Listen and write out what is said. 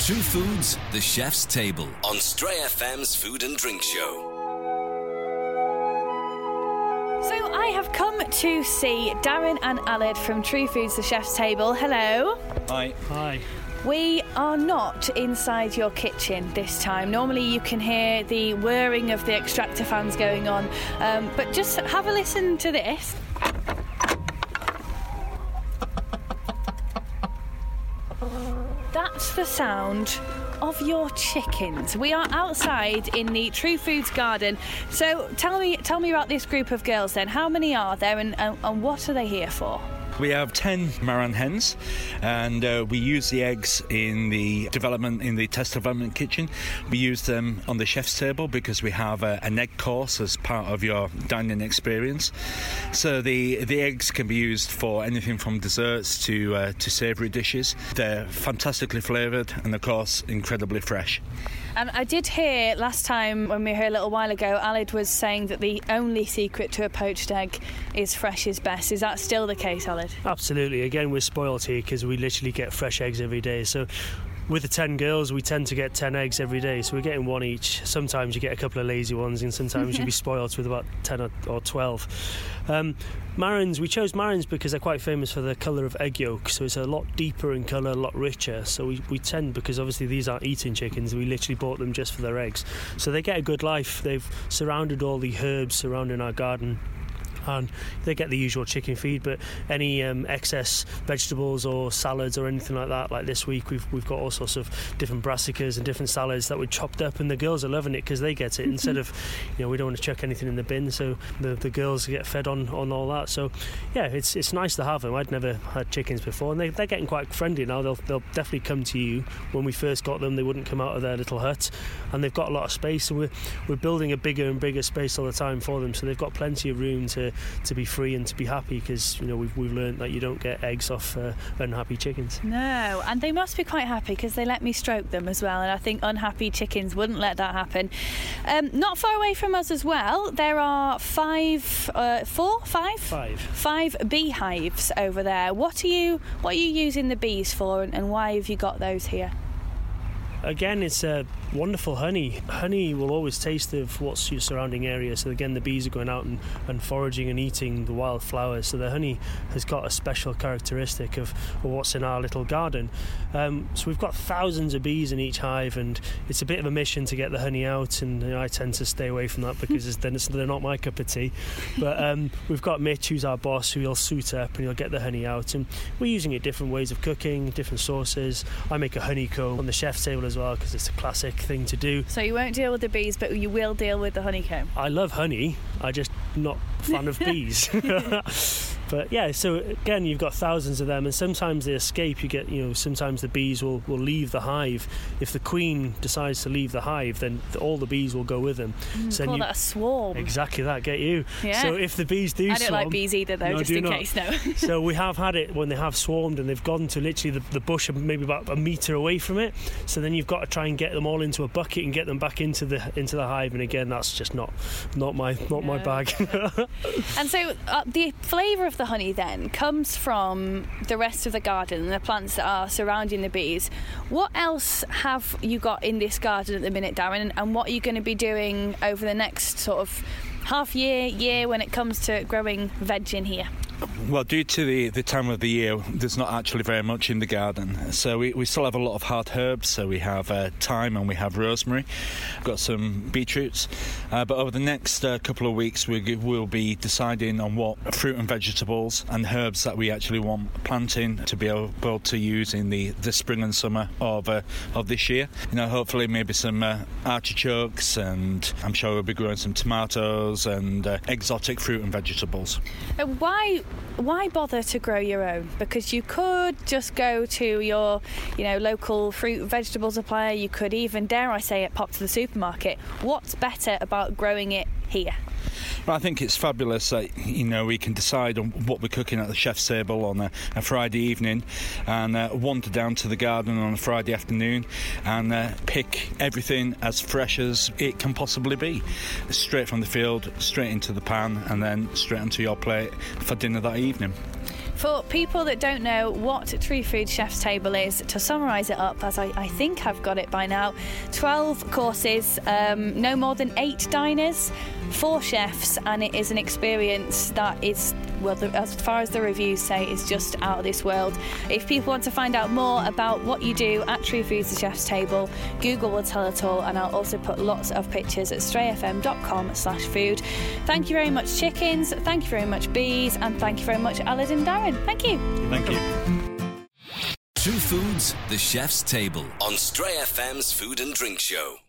Two Foods, The Chef's Table on Stray FM's Food and Drink Show. So I have come to see Darren and Aled from True Foods, The Chef's Table. Hello. Hi. Hi. We are not inside your kitchen this time. Normally you can hear the whirring of the extractor fans going on, but just have a listen to this. That's the sound of your chickens. We are outside in the True Foods garden. So tell me about this group of girls then. How many are there and what are they here for? We have 10 Marran hens, and we use the eggs in the test development kitchen. We use them on the chef's table because we have an egg course as part of your dining experience. So the eggs can be used for anything from desserts to savoury dishes. They're fantastically flavoured and, of course, incredibly fresh. And I did hear last time when we were here a little while ago, Aled was saying that the only secret to a poached egg is fresh is best. Is that still the case, Aled? Absolutely. Again, we're spoiled here because we literally get fresh eggs every day. So with the 10 girls, we tend to get 10 eggs every day, so we're getting one each. Sometimes you get a couple of lazy ones, and sometimes you'll be spoiled with about 10 or 12. Marrans, we chose Marrans because they're quite famous for the colour of egg yolk, so it's a lot deeper in colour, a lot richer. So we tend, because obviously these aren't eating chickens, we literally bought them just for their eggs. So they get a good life. They've surrounded all the herbs surrounding our garden, and they get the usual chicken feed, but any excess vegetables or salads or anything like that, like this week we've got all sorts of different brassicas and different salads that we chopped up, and the girls are loving it because they get it instead of, we don't want to chuck anything in the bin, so the girls get fed on all that. So yeah, it's nice to have them. I'd never had chickens before, and they're getting quite friendly now. They'll definitely come to you. When we first got them, they wouldn't come out of their little hut, and they've got a lot of space, so we're building a bigger and bigger space all the time for them, so they've got plenty of room to be free and to be happy, because we've learned that you don't get eggs off unhappy chickens. No, and they must be quite happy because they let me stroke them as well, and I think unhappy chickens wouldn't let that happen. Not far away from us as well, there are five beehives over there. What are you using the bees for, and why have you got those here? Again, it's wonderful honey. Honey will always taste of what's your surrounding area. So again, the bees are going out and foraging and eating the wild flowers. So the honey has got a special characteristic of what's in our little garden. So we've got thousands of bees in each hive, and it's a bit of a mission to get the honey out. And I tend to stay away from that because they're not my cup of tea. But we've got Mitch, who's our boss, who will suit up and he'll get the honey out. And we're using it different ways of cooking, different sauces. I make a honeycomb on the chef's table as well because it's a classic thing to do. So you won't deal with the bees, but you will deal with the honeycomb. I love honey, I just not a fan of bees. But yeah, so again, you've got thousands of them, and sometimes they escape. You get, sometimes the bees will leave the hive. If the queen decides to leave the hive, then all the bees will go with them. So call that a swarm. Exactly that, get you. Yeah. So if the bees do I don't like bees either, though, just in case, no. So we have had it when they have swarmed and they've gone to literally the bush maybe about a metre away from it. So then you've got to try and get them all into a bucket and get them back into the hive. And again, that's just not my bag. And so the flavour of the honey then comes from the rest of the garden and the plants that are surrounding the bees. What else have you got in this garden at the minute, Darren, and what are you going to be doing over the next sort of half year when it comes to growing veg in here? Well, due to the time of the year, there's not actually very much in the garden. So we still have a lot of hard herbs. So we have thyme and we have rosemary. We've got some beetroots. But over the next couple of weeks, we'll be deciding on what fruit and vegetables and herbs that we actually want planting to be able to use in the spring and summer of this year. Hopefully maybe some artichokes, and I'm sure we'll be growing some tomatoes and exotic fruit and vegetables. Why bother to grow your own? Because you could just go to your, local fruit and vegetable supplier. You could even, dare I say it, pop to the supermarket. What's better about growing it here? Well, I think it's fabulous that we can decide on what we're cooking at the chef's table on a Friday evening, and wander down to the garden on a Friday afternoon and pick everything as fresh as it can possibly be, straight from the field, straight into the pan, and then straight onto your plate for dinner that evening. For people that don't know what True Food Chef's Table is, to summarise it up, as I think I've got it by now, 12 courses, no more than 8 diners, 4 chefs, and it is an experience that is, well, as far as the reviews say, is just out of this world. If people want to find out more about what you do at True Food's The Chef's Table, Google will tell it all, and I'll also put lots of pictures at strayfm.com/food. Thank you very much, chickens. Thank you very much, bees, and thank you very much, Aled and Darren. Thank you. Thank you. True Foods, The Chef's Table on Stray FM's Food and Drink Show.